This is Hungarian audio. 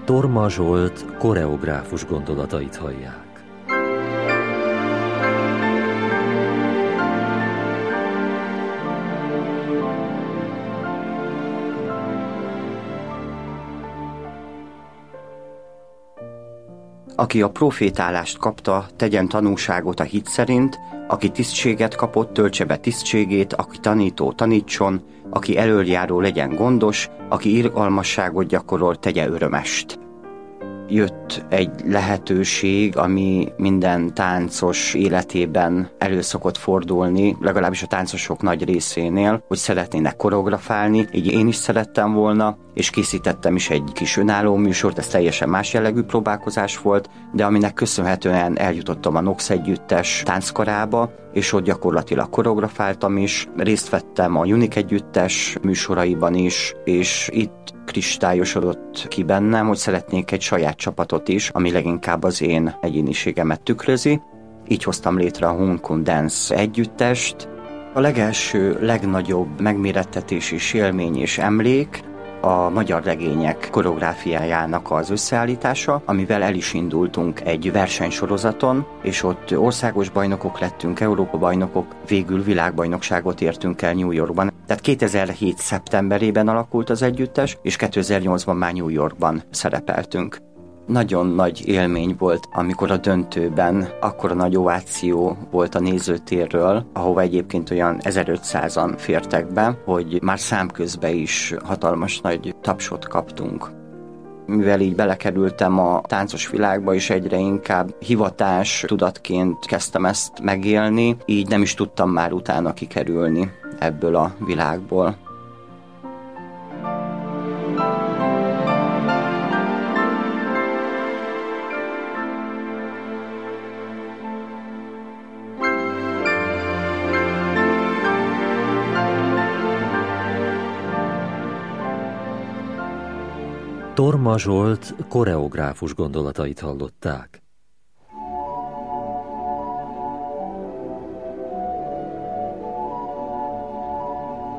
Torma Zsolt koreográfus gondolatait hallják. Aki a profétálást kapta, tegyen tanúságot a hit szerint, aki tisztséget kapott, töltse be tisztségét, aki tanító, tanítson, aki elöljáró, legyen gondos, aki irgalmasságot gyakorol, tegye örömest. Jött egy lehetőség, ami minden táncos életében elő szokott fordulni, legalábbis a táncosok nagy részénél, hogy szeretnének koreografálni, így én is szerettem volna, és készítettem is egy kis önálló műsort, ez teljesen más jellegű próbálkozás volt, de aminek köszönhetően eljutottam a Nox együttes tánckarába, és ott gyakorlatilag koreografáltam is, részt vettem a Unique együttes műsoraiban is, és itt kristályosodott ki bennem, hogy szeretnék egy saját csapatot is, ami leginkább az én egyéniségemet tükrözi. Így hoztam létre a Hun Kun Dance együttest. A legelső, legnagyobb megmérettetés és élmény és emlék a magyar regények koreográfiájának az összeállítása, amivel el is indultunk egy versenysorozaton, és ott országos bajnokok lettünk, Európa bajnokok, végül világbajnokságot értünk el New Yorkban. Tehát 2007. szeptemberében alakult az együttes, és 2008-ban már New Yorkban szerepeltünk. Nagyon nagy élmény volt, amikor a döntőben akkora nagy ováció volt a nézőtérről, ahova egyébként olyan 1500-an fértek be, hogy már számközben is hatalmas nagy tapsot kaptunk. Mivel így belekerültem a táncos világba, és egyre inkább hivatás tudatként kezdtem ezt megélni, így nem is tudtam már utána kikerülni ebből a világból. Torma Zsolt koreográfus gondolatait hallották.